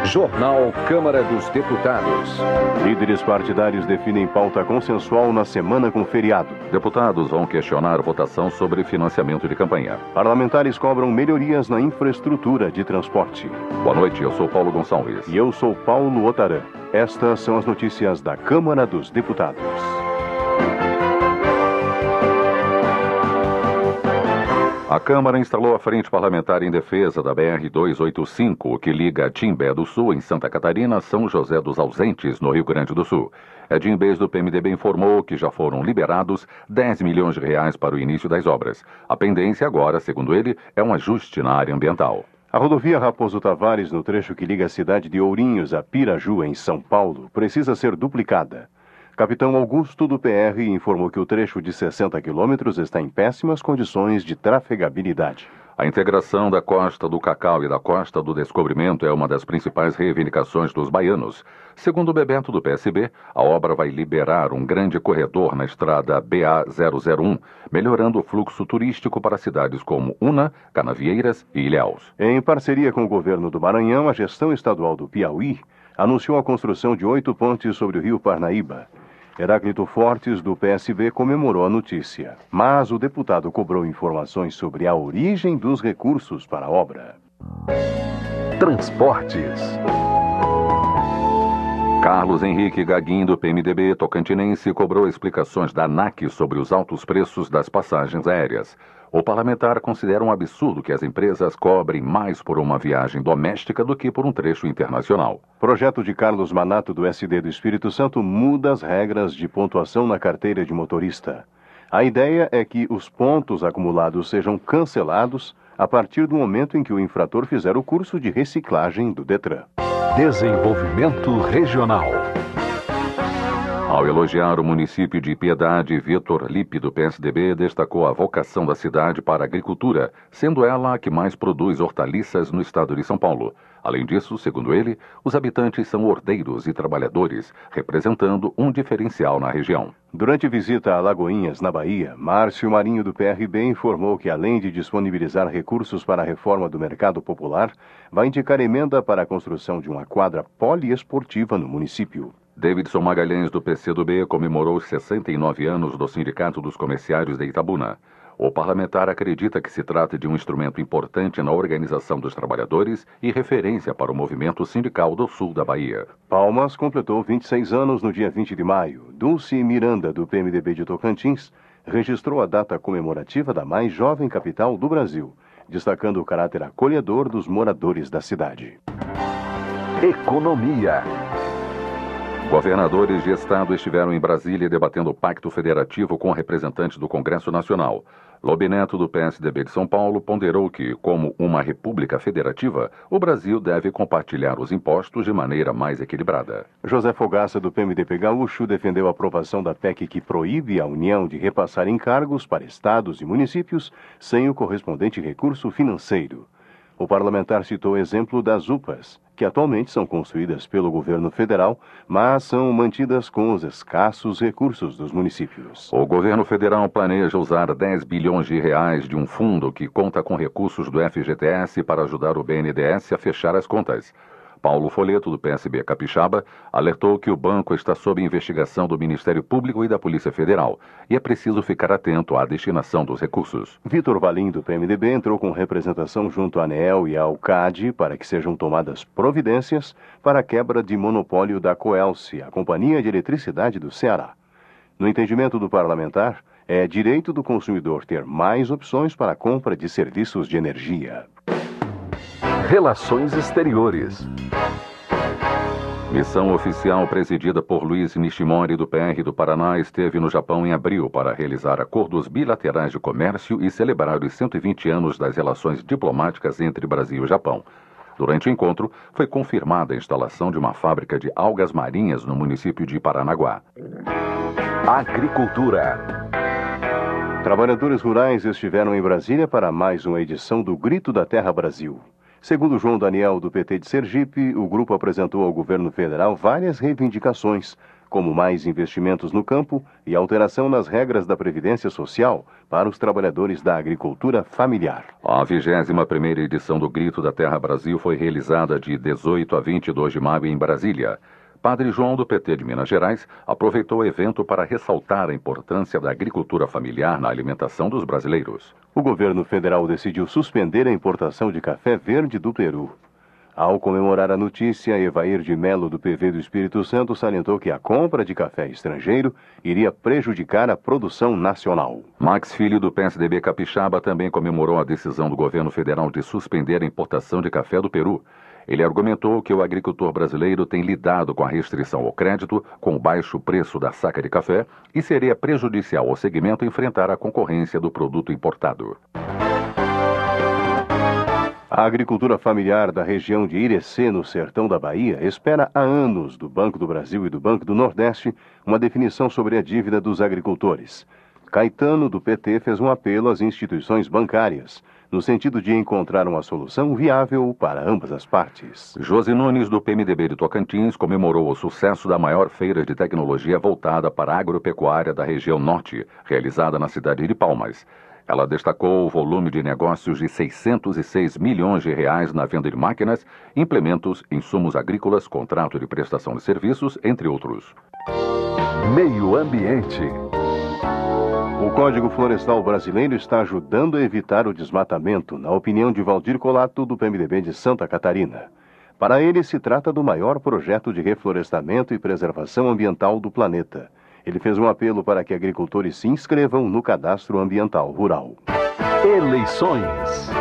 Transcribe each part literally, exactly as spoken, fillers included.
Jornal Câmara dos Deputados. Líderes partidários definem pauta consensual na semana com feriado. Deputados vão questionar votação sobre financiamento de campanha. Parlamentares cobram melhorias na infraestrutura de transporte. Boa noite, eu sou Paulo Gonçalves. E eu sou Paulo Otaran. Estas são as notícias da Câmara dos Deputados. A Câmara instalou a Frente Parlamentar em Defesa da B R duzentos e oitenta e cinco, que liga Timbé do Sul, em Santa Catarina, a São José dos Ausentes, no Rio Grande do Sul. Edinho Bez, do P M D B, informou que já foram liberados dez milhões de reais para o início das obras. A pendência agora, segundo ele, é um ajuste na área ambiental. A rodovia Raposo Tavares, no trecho que liga a cidade de Ourinhos a Piraju, em São Paulo, precisa ser duplicada. Capitão Augusto, do P R, informou que o trecho de sessenta quilômetros está em péssimas condições de trafegabilidade. A integração da Costa do Cacau e da Costa do Descobrimento é uma das principais reivindicações dos baianos. Segundo o Bebeto, do P S B, a obra vai liberar um grande corredor na estrada B A zero zero um, melhorando o fluxo turístico para cidades como Una, Canavieiras e Ilhéus. Em parceria com o governo do Maranhão, a gestão estadual do Piauí anunciou a construção de oito pontes sobre o rio Parnaíba. Heráclito Fortes, do P S B, comemorou a notícia, mas o deputado cobrou informações sobre a origem dos recursos para a obra. Transportes. Carlos Henrique Gaguinho, do P M D B tocantinense, cobrou explicações da ANAC sobre os altos preços das passagens aéreas. O parlamentar considera um absurdo que as empresas cobrem mais por uma viagem doméstica do que por um trecho internacional. Projeto de Carlos Manato, do S D do Espírito Santo, muda as regras de pontuação na carteira de motorista. A ideia é que os pontos acumulados sejam cancelados a partir do momento em que o infrator fizer o curso de reciclagem do Detran. Desenvolvimento regional. Ao elogiar o município de Piedade, Vitor Lippe, do P S D B, destacou a vocação da cidade para a agricultura, sendo ela a que mais produz hortaliças no estado de São Paulo. Além disso, segundo ele, os habitantes são ordeiros e trabalhadores, representando um diferencial na região. Durante visita a Lagoinhas, na Bahia, Márcio Marinho, do P R B, informou que, além de disponibilizar recursos para a reforma do mercado popular, vai indicar emenda para a construção de uma quadra poliesportiva no município. Davidson Magalhães, do P C do B, comemorou os sessenta e nove anos do Sindicato dos Comerciários de Itabuna. O parlamentar acredita que se trata de um instrumento importante na organização dos trabalhadores e referência para o movimento sindical do sul da Bahia. Palmas completou vinte e seis anos no dia vinte de maio. Dulce Miranda, do P M D B de Tocantins, registrou a data comemorativa da mais jovem capital do Brasil, destacando o caráter acolhedor dos moradores da cidade. Economia. Governadores de estado estiveram em Brasília debatendo o Pacto Federativo com representantes do Congresso Nacional. Lobe Neto, do P S D B de São Paulo, ponderou que, como uma república federativa, o Brasil deve compartilhar os impostos de maneira mais equilibrada. José Fogaça, do P M D B Gaúcho, defendeu a aprovação da P E C que proíbe a União de repassar encargos para estados e municípios sem o correspondente recurso financeiro. O parlamentar citou o exemplo das U P As, que atualmente são construídas pelo governo federal, mas são mantidas com os escassos recursos dos municípios. O governo federal planeja usar dez bilhões de reais de um fundo que conta com recursos do F G T S para ajudar o B N D E S a fechar as contas. Paulo Folleto, do P S B Capixaba, alertou que o banco está sob investigação do Ministério Público e da Polícia Federal e é preciso ficar atento à destinação dos recursos. Vitor Valim, do P M D B, entrou com representação junto à ANEEL e ao C A D para que sejam tomadas providências para a quebra de monopólio da Coelce, a Companhia de Eletricidade do Ceará. No entendimento do parlamentar, é direito do consumidor ter mais opções para a compra de serviços de energia. Relações Exteriores. Missão oficial presidida por Luiz Nishimori, do P R do Paraná, esteve no Japão em abril para realizar acordos bilaterais de comércio e celebrar os cento e vinte anos das relações diplomáticas entre Brasil e Japão. Durante o encontro, foi confirmada a instalação de uma fábrica de algas marinhas no município de Paranaguá. Agricultura. Trabalhadores rurais estiveram em Brasília para mais uma edição do Grito da Terra Brasil. Segundo João Daniel, do P T de Sergipe, o grupo apresentou ao governo federal várias reivindicações, como mais investimentos no campo e alteração nas regras da Previdência Social, para os trabalhadores da agricultura familiar. A vigésima primeira edição do Grito da Terra Brasil foi realizada de dezoito a vinte e dois de maio em Brasília. Padre João, do P T de Minas Gerais, aproveitou o evento para ressaltar a importância da agricultura familiar na alimentação dos brasileiros. O governo federal decidiu suspender a importação de café verde do Peru. Ao comemorar a notícia, Evair de Melo, do P V do Espírito Santo, salientou que a compra de café estrangeiro iria prejudicar a produção nacional. Max Filho, do P S D B Capixaba, também comemorou a decisão do governo federal de suspender a importação de café do Peru. Ele argumentou que o agricultor brasileiro tem lidado com a restrição ao crédito, com o baixo preço da saca de café, e seria prejudicial ao segmento enfrentar a concorrência do produto importado. A agricultura familiar da região de Irecê, no sertão da Bahia, espera há anos do Banco do Brasil e do Banco do Nordeste uma definição sobre a dívida dos agricultores. Caetano, do P T, fez um apelo às instituições bancárias, no sentido de encontrar uma solução viável para ambas as partes. Josi Nunes, do P M D B de Tocantins, comemorou o sucesso da maior feira de tecnologia voltada para a agropecuária da região norte, realizada na cidade de Palmas. Ela destacou o volume de negócios de seiscentos e seis milhões de reais na venda de máquinas, implementos, insumos agrícolas, contrato de prestação de serviços, entre outros. Meio Ambiente. O Código Florestal Brasileiro está ajudando a evitar o desmatamento, na opinião de Valdir Colato, do P M D B de Santa Catarina. Para ele, se trata do maior projeto de reflorestamento e preservação ambiental do planeta. Ele fez um apelo para que agricultores se inscrevam no Cadastro Ambiental Rural. Eleições.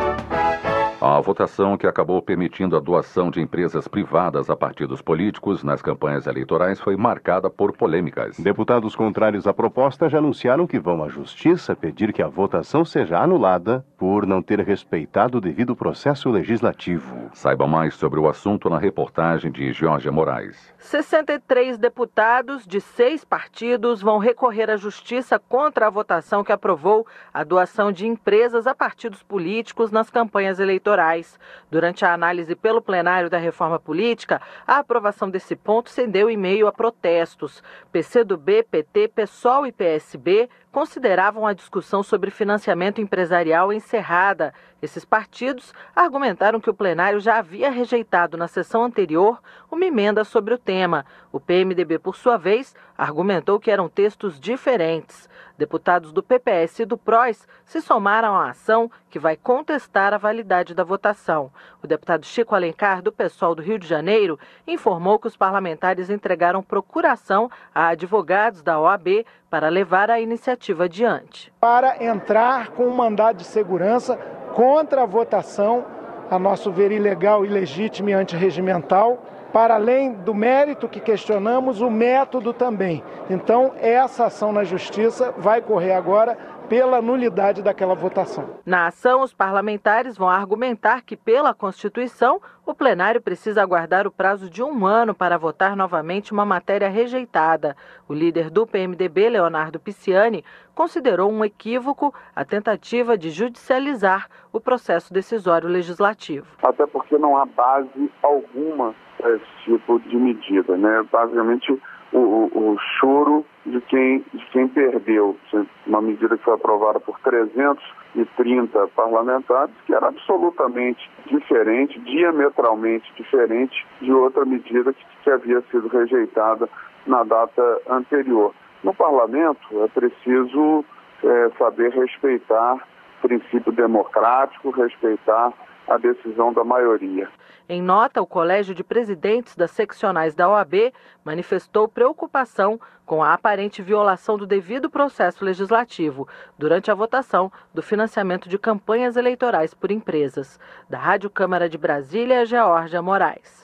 A votação que acabou permitindo a doação de empresas privadas a partidos políticos nas campanhas eleitorais foi marcada por polêmicas. Deputados contrários à proposta já anunciaram que vão à Justiça pedir que a votação seja anulada por não ter respeitado o devido processo legislativo. Saiba mais sobre o assunto na reportagem de Jorge Moraes. sessenta e três deputados de seis partidos vão recorrer à Justiça contra a votação que aprovou a doação de empresas a partidos políticos nas campanhas eleitorais. Durante a análise pelo plenário da reforma política, a aprovação desse ponto se deu em meio a protestos. P C do B, P T, PSOL e P S B consideravam a discussão sobre financiamento empresarial encerrada. Esses partidos argumentaram que o plenário já havia rejeitado na sessão anterior uma emenda sobre o tema. O P M D B, por sua vez, argumentou que eram textos diferentes. Deputados do P P S e do P R O S se somaram à ação que vai contestar a validade da votação. O deputado Chico Alencar, do PSOL do Rio de Janeiro, informou que os parlamentares entregaram procuração a advogados da O A B para levar a iniciativa adiante. Para entrar com um mandado de segurança contra a votação, a nosso ver ilegal, ilegítima e antirregimental, para além do mérito que questionamos, o método também. Então, essa ação na Justiça vai correr agora pela nulidade daquela votação. Na ação, os parlamentares vão argumentar que, pela Constituição, o plenário precisa aguardar o prazo de um ano para votar novamente uma matéria rejeitada. O líder do P M D B, Leonardo Pisciani, considerou um equívoco a tentativa de judicializar o processo decisório legislativo. Até porque não há base alguma para esse tipo de medida, né? Basicamente, o, o, o choro de quem, de quem perdeu. Uma medida que foi aprovada por trezentos e trinta parlamentares, que era absolutamente diferente, diametralmente diferente de outra medida que, que havia sido rejeitada na data anterior. No parlamento, é preciso é, saber respeitar o princípio democrático, respeitar a decisão da maioria. Em nota, o Colégio de Presidentes das Seccionais da O A B manifestou preocupação com a aparente violação do devido processo legislativo durante a votação do financiamento de campanhas eleitorais por empresas. Da Rádio Câmara de Brasília, Geórgia Moraes.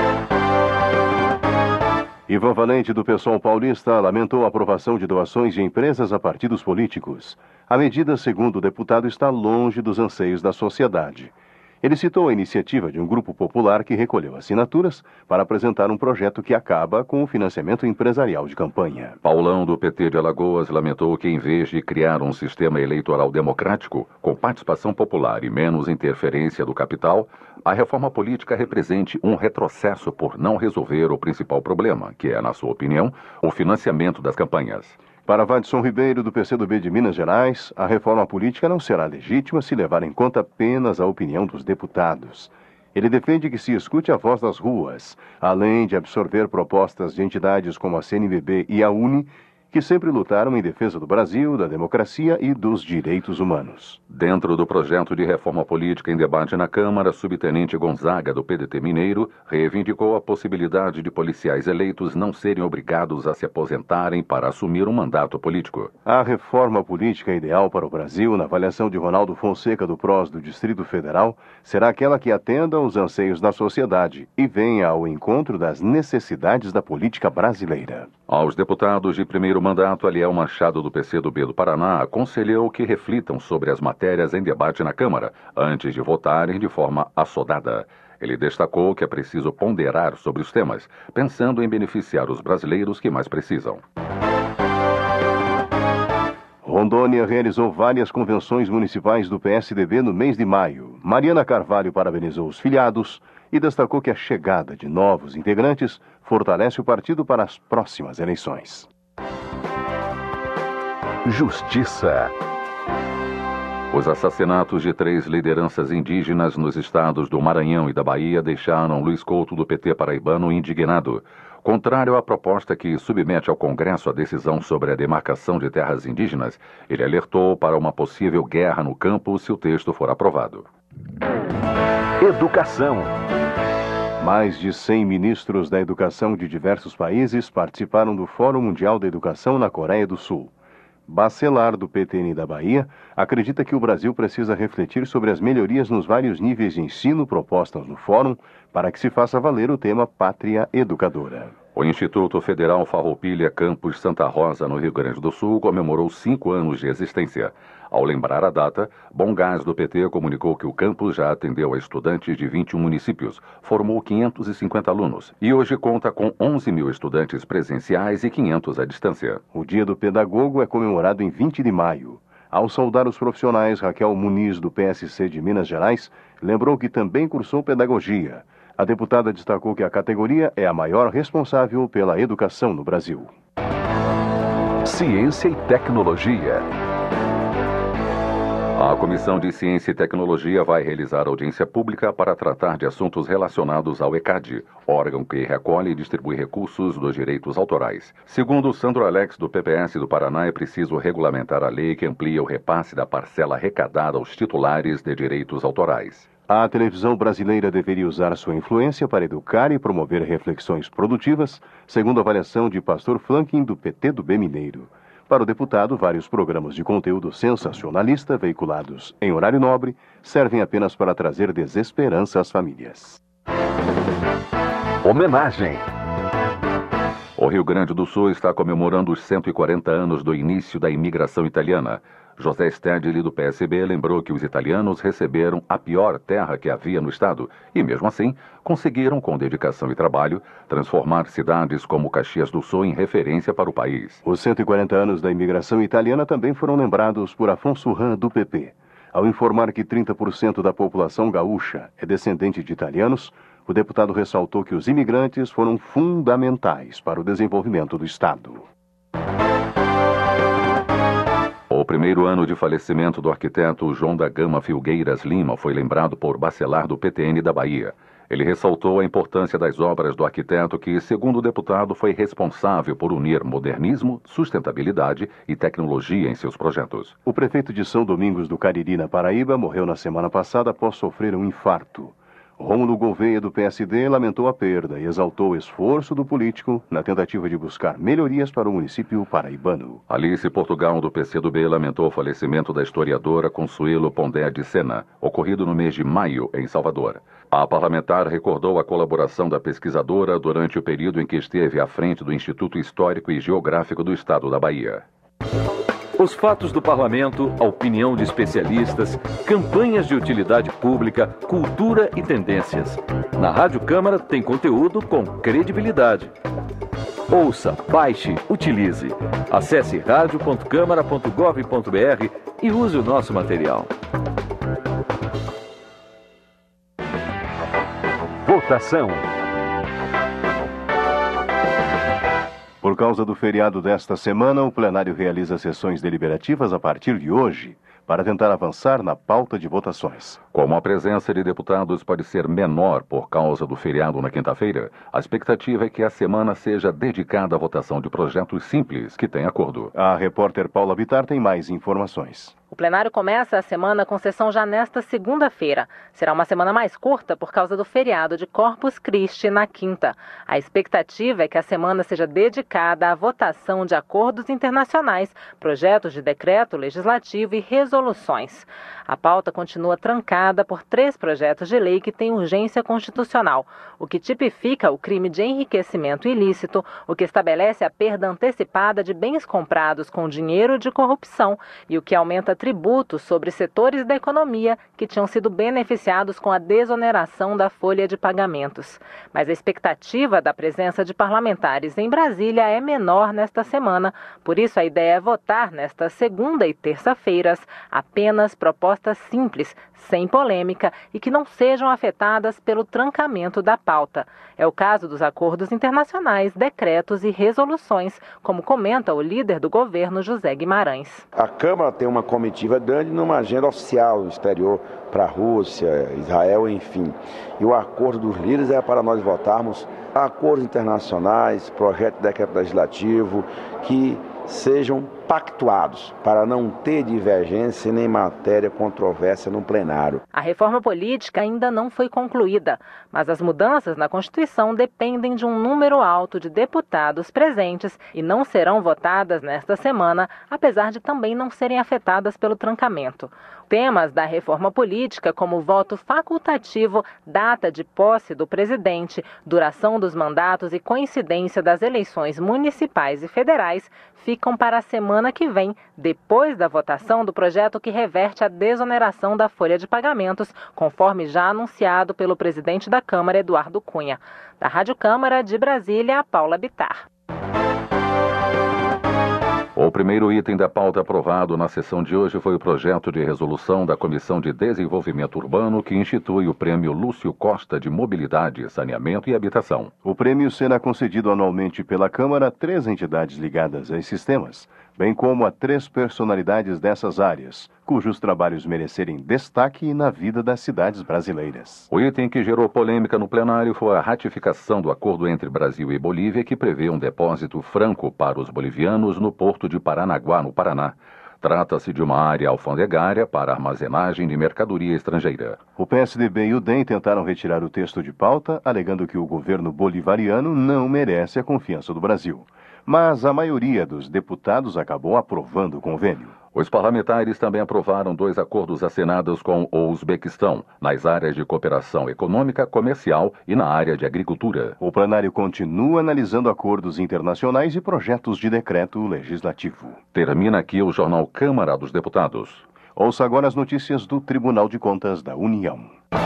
Ivan Valente, do PSOL paulista, lamentou a aprovação de doações de empresas a partidos políticos. A medida, segundo o deputado, está longe dos anseios da sociedade. Ele citou a iniciativa de um grupo popular que recolheu assinaturas para apresentar um projeto que acaba com o financiamento empresarial de campanha. Paulão, do P T de Alagoas, lamentou que, em vez de criar um sistema eleitoral democrático, com participação popular e menos interferência do capital, a reforma política represente um retrocesso por não resolver o principal problema, que é, na sua opinião, o financiamento das campanhas. Para Vadson Ribeiro, do P C do B de Minas Gerais, a reforma política não será legítima se levar em conta apenas a opinião dos deputados. Ele defende que se escute a voz das ruas, além de absorver propostas de entidades como a C N B B e a U N E, que sempre lutaram em defesa do Brasil, da democracia e dos direitos humanos. Dentro do projeto de reforma política em debate na Câmara, subtenente Gonzaga, do P D T Mineiro, reivindicou a possibilidade de policiais eleitos não serem obrigados a se aposentarem para assumir um mandato político. A reforma política ideal para o Brasil, na avaliação de Ronaldo Fonseca, do P R O S do Distrito Federal, será aquela que atenda aos anseios da sociedade e venha ao encontro das necessidades da política brasileira. Aos deputados de primeiro mandato, Aliel Machado, do P C do B do Paraná, aconselhou que reflitam sobre as matérias em debate na Câmara, antes de votarem de forma assodada. Ele destacou que é preciso ponderar sobre os temas, pensando em beneficiar os brasileiros que mais precisam. Rondônia realizou várias convenções municipais do P S D B no mês de maio. Mariana Carvalho parabenizou os filiados e destacou que a chegada de novos integrantes fortalece o partido para as próximas eleições. Justiça. Os assassinatos de três lideranças indígenas nos estados do Maranhão e da Bahia deixaram Luiz Couto, do P T paraibano, indignado. Contrário à proposta que submete ao Congresso a decisão sobre a demarcação de terras indígenas, ele alertou para uma possível guerra no campo se o texto for aprovado. Educação. Mais de cem ministros da educação de diversos países participaram do Fórum Mundial da Educação na Coreia do Sul. Bacelar, do P T N da Bahia, acredita que o Brasil precisa refletir sobre as melhorias nos vários níveis de ensino propostas no fórum para que se faça valer o tema Pátria Educadora. O Instituto Federal Farroupilha Campus Santa Rosa, no Rio Grande do Sul, comemorou cinco anos de existência. Ao lembrar a data, Bom Gás, do P T, comunicou que o campus já atendeu a estudantes de vinte e um municípios, formou quinhentos e cinquenta alunos e hoje conta com onze mil estudantes presenciais e quinhentos à distância. O Dia do Pedagogo é comemorado em vinte de maio. Ao saudar os profissionais, Raquel Muniz, do P S C de Minas Gerais, lembrou que também cursou pedagogia. A deputada destacou que a categoria é a maior responsável pela educação no Brasil. Ciência e tecnologia. A Comissão de Ciência e Tecnologia vai realizar audiência pública para tratar de assuntos relacionados ao ECAD, órgão que recolhe e distribui recursos dos direitos autorais. Segundo Sandro Alex, do P P S do Paraná, é preciso regulamentar a lei que amplia o repasse da parcela arrecadada aos titulares de direitos autorais. A televisão brasileira deveria usar sua influência para educar e promover reflexões produtivas, segundo a avaliação de Pastor Flanking, do P T do B Mineiro. Para o deputado, vários programas de conteúdo sensacionalista veiculados em horário nobre servem apenas para trazer desesperança às famílias. Homenagem. O Rio Grande do Sul está comemorando os cento e quarenta anos do início da imigração italiana. José Stedley, do P S B, lembrou que os italianos receberam a pior terra que havia no estado e, mesmo assim, conseguiram, com dedicação e trabalho, transformar cidades como Caxias do Sul em referência para o país. Os cento e quarenta anos da imigração italiana também foram lembrados por Afonso Ram, do P P. Ao informar que trinta por cento da população gaúcha é descendente de italianos, o deputado ressaltou que os imigrantes foram fundamentais para o desenvolvimento do estado. O primeiro ano de falecimento do arquiteto João da Gama Filgueiras Lima foi lembrado por Bacelar, do P T N da Bahia. Ele ressaltou a importância das obras do arquiteto que, segundo o deputado, foi responsável por unir modernismo, sustentabilidade e tecnologia em seus projetos. O prefeito de São Domingos do Cariri, na Paraíba, morreu na semana passada após sofrer um infarto. Rômulo Gouveia, do P S D, lamentou a perda e exaltou o esforço do político na tentativa de buscar melhorias para o município paraibano. Alice Portugal, do P C do B, lamentou o falecimento da historiadora Consuelo Pondé de Sena, ocorrido no mês de maio, em Salvador. A parlamentar recordou a colaboração da pesquisadora durante o período em que esteve à frente do Instituto Histórico e Geográfico do Estado da Bahia. Os fatos do parlamento, a opinião de especialistas, campanhas de utilidade pública, cultura e tendências. Na Rádio Câmara tem conteúdo com credibilidade. Ouça, baixe, utilize. Acesse rádio ponto câmara ponto gov ponto br e use o nosso material. Votação. Por causa do feriado desta semana, o plenário realiza sessões deliberativas a partir de hoje, para tentar avançar na pauta de votações. Como a presença de deputados pode ser menor por causa do feriado na quinta-feira, a expectativa é que a semana seja dedicada à votação de projetos simples que têm acordo. A repórter Paula Bittar tem mais informações. O plenário começa a semana com sessão já nesta segunda-feira. Será uma semana mais curta por causa do feriado de Corpus Christi na quinta. A expectativa é que a semana seja dedicada à votação de acordos internacionais, projetos de decreto legislativo e resoluções. A pauta continua trancada por três projetos de lei que têm urgência constitucional, o que tipifica o crime de enriquecimento ilícito, o que estabelece a perda antecipada de bens comprados com dinheiro de corrupção e o que aumenta tributos sobre setores da economia que tinham sido beneficiados com a desoneração da folha de pagamentos. Mas a expectativa da presença de parlamentares em Brasília é menor nesta semana, por isso a ideia é votar nesta segunda e terça-feiras apenas propostas simples, sem polêmica e que não sejam afetadas pelo trancamento da pauta. É o caso dos acordos internacionais, decretos e resoluções, como comenta o líder do governo, José Guimarães. A Câmara tem uma comitiva grande numa agenda oficial exterior para a Rússia, Israel, enfim. E o acordo dos líderes é para nós votarmos acordos internacionais, projeto de decreto legislativo que sejam pactuados para não ter divergência nem matéria controvérsia no plenário. A reforma política ainda não foi concluída, mas as mudanças na Constituição dependem de um número alto de deputados presentes e não serão votadas nesta semana, apesar de também não serem afetadas pelo trancamento. Temas da reforma política, como voto facultativo, data de posse do presidente, duração dos mandatos e coincidência das eleições municipais e federais, ficam para a semana que vem, depois da votação do projeto que reverte a desoneração da folha de pagamentos, conforme já anunciado pelo presidente da Câmara, Eduardo Cunha. Da Rádio Câmara de Brasília, Paula Bittar. O primeiro item da pauta aprovado na sessão de hoje foi o projeto de resolução da Comissão de Desenvolvimento Urbano que institui o Prêmio Lúcio Costa de Mobilidade, Saneamento e Habitação. O prêmio será concedido anualmente pela Câmara a três entidades ligadas a esses temas, bem como a três personalidades dessas áreas, cujos trabalhos merecerem destaque na vida das cidades brasileiras. O item que gerou polêmica no plenário foi a ratificação do acordo entre Brasil e Bolívia, que prevê um depósito franco para os bolivianos no porto de Paranaguá, no Paraná. Trata-se de uma área alfandegária para armazenagem de mercadoria estrangeira. O P S D B e o D E M tentaram retirar o texto de pauta, alegando que o governo bolivariano não merece a confiança do Brasil. Mas a maioria dos deputados acabou aprovando o convênio. Os parlamentares também aprovaram dois acordos assinados com o Uzbequistão, nas áreas de cooperação econômica, comercial e na área de agricultura. O plenário continua analisando acordos internacionais e projetos de decreto legislativo. Termina aqui o Jornal Câmara dos Deputados. Ouça agora as notícias do Tribunal de Contas da União.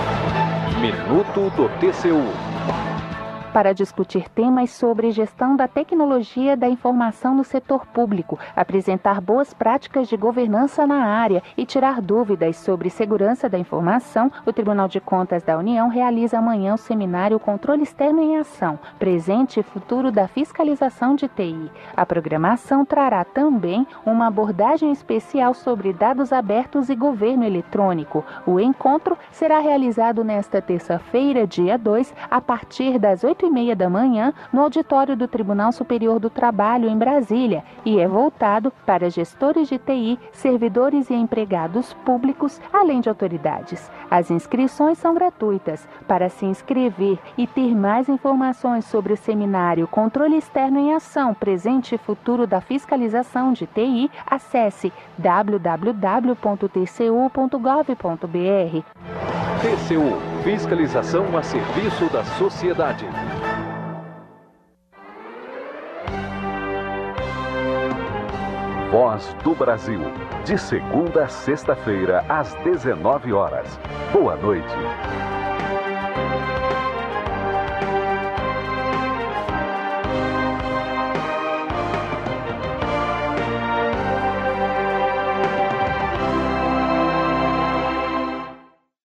Minuto do T C U. Para discutir temas sobre gestão da tecnologia da informação no setor público, apresentar boas práticas de governança na área e tirar dúvidas sobre segurança da informação, o Tribunal de Contas da União realiza amanhã o seminário Controle Externo em Ação, Presente e Futuro da Fiscalização de T I. A programação trará também uma abordagem especial sobre dados abertos e governo eletrônico. O encontro será realizado nesta terça-feira, dia dois, a partir das oito e meia da manhã, no auditório do Tribunal Superior do Trabalho, em Brasília, e é voltado para gestores de T I, servidores e empregados públicos, além de autoridades. As inscrições são gratuitas. Para se inscrever e ter mais informações sobre o seminário Controle Externo em Ação, Presente e Futuro da Fiscalização de T I, acesse w w w ponto t c u ponto gov ponto b r. T C U, fiscalização a serviço da sociedade. Voz do Brasil, de segunda a sexta-feira, às dezenove horas. Boa noite.